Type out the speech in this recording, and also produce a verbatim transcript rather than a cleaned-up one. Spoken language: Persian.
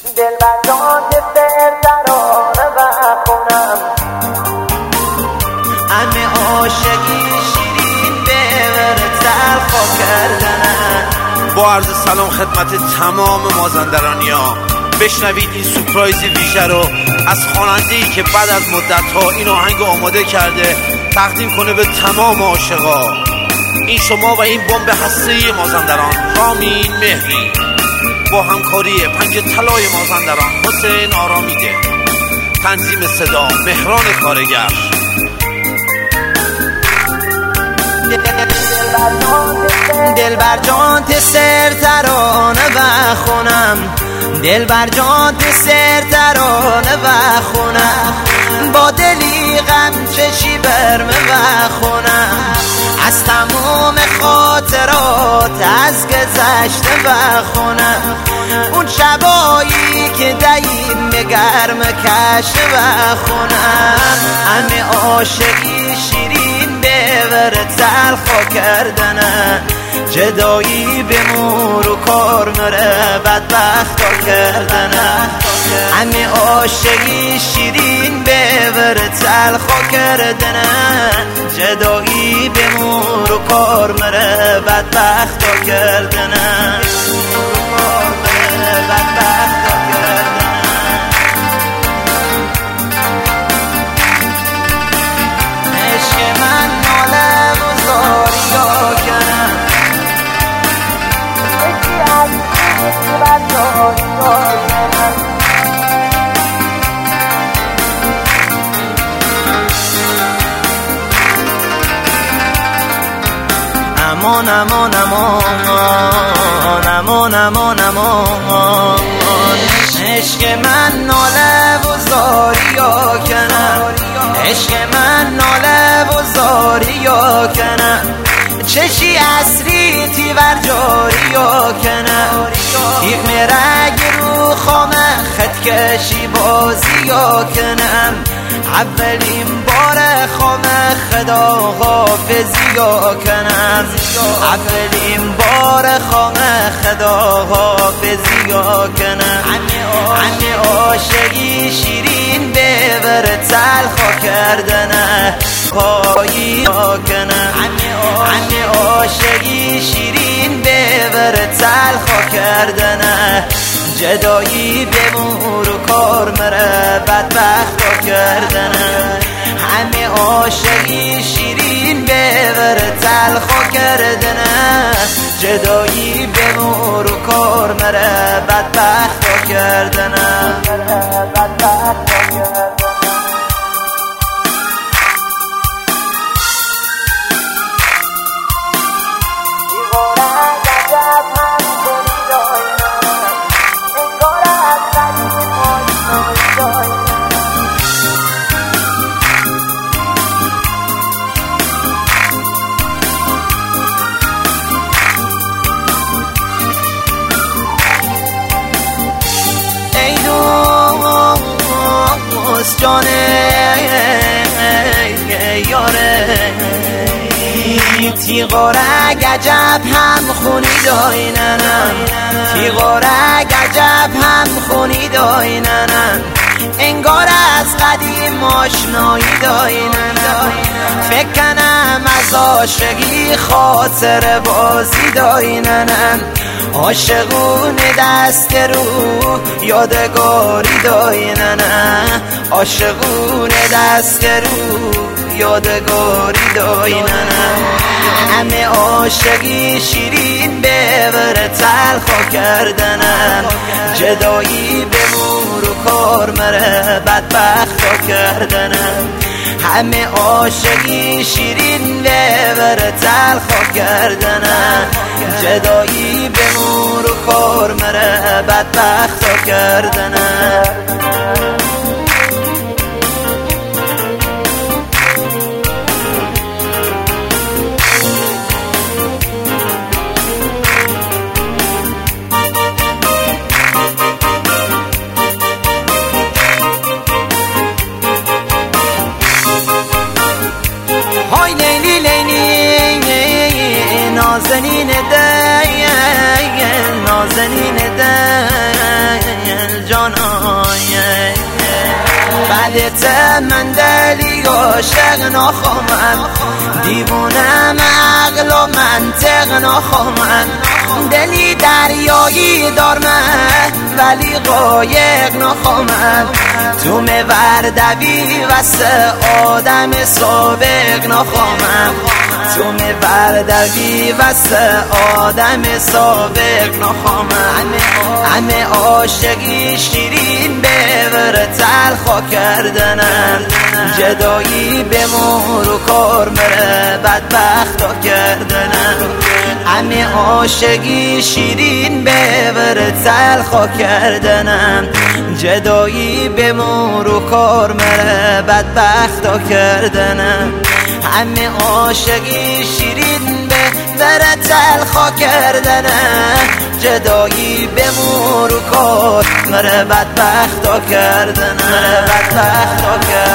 دل بر جان دل ترانه بخونم، همه عاشقی شیرین به تلخ کردن. با عرض سلام خدمت تمام مازندرانی‌ها، بشنوید این سورپرایز ویژه رو از خواننده‌ای که بعد از مدت‌ها این آهنگ آماده کرده تقدیم کنه به تمام عاشقا. این شما و این بمب هسته‌ای مازندران، رامین مهری، با همکاری پنج طلای مازندران حسین آرامیده، تنظیم صدا مهران کارگر. دل بر جان سر ترانه بخونم، دل بر جان سر ترانه بخونم، با دلی غم چشی برمه بخونم، از تمام خاطرات از گذشته بخونم، اون شبایی که دیم گرم کشته بخونم، همه عاشقی شیرین به تلخ کردنه، جدایی به مور و کار مره بدبخت ها کردنه، همه عاشقی شیرین به تلخ کردنه، جدایی به مور و کار مره بدبخت ها کردنه، بدبخت ها کردنه. عشق من ناله و زاری ها کنم، یکی از دل بر جان کنم، امان امان امان امان امان امان، عشق من ناله و زاری ها کنم، عشق من ناله و زاری ها کنم، چشی اصری تیور جاری ها کنم، تیغ مرگ رو خامه خط کشی بازی ها کنم، اولین بار خامه خدا حافظی ها کنم، اولین بار خامه خدا حافظی ها کنم، همه عاشقی شیرین به تلخ کردنه پایی ها کنم، همه عاشقی شیرین به تلخ کردنه، جدایی به مور و کار مره بدبخت ها کردنه، همه عاشقی شیرین به تلخ کردنه، جدایی به مور و کار مره بدبخت ها کردنه، بدبخت ها کردنه. جانه یاره تیغارک عجب هم خونی دایننم، تیغارک عجب هم خونی دایننم، انگار از قدیم آشنایی دایننم، فکر کنم از عاشقی خاطر بازی دایننم، عاشقون دست رو یادگاری دایننه، عاشقون دست رو یادگاری دایننه، همه عاشقی شیرین به تلخ کردنه، جدایی به مور و کار مره بدبخت ها کردنه، همه عاشقی شیرین به تلخ کردنه، جدایی به مور و کار مره بدبخت ها کردنه. های لیلی لیلی نازنین دل، نازنین دل، جان آنای بعدت من دلی عاشق نخواهم دیوونم عقل و منطق نخواهم دلی دریایی دارم ولی قایق نخواهم تو موردوی واسه آدم سابق نخواهم تو موردوی واسه آدم سابق نخواهم همه عاشقی شیرین ببر تلخا کردنم جدایی به مهر و کار مره بدبختا کردنم همه عاشقی شیرین ببر تلخا کردنم جدایی به مهر و کار مره بدبختا کردنم همه عاشقی شیرین ببر تلخا کردنم جدایی به مهر و کار مره بدبختا کردنم بدبختا کردنم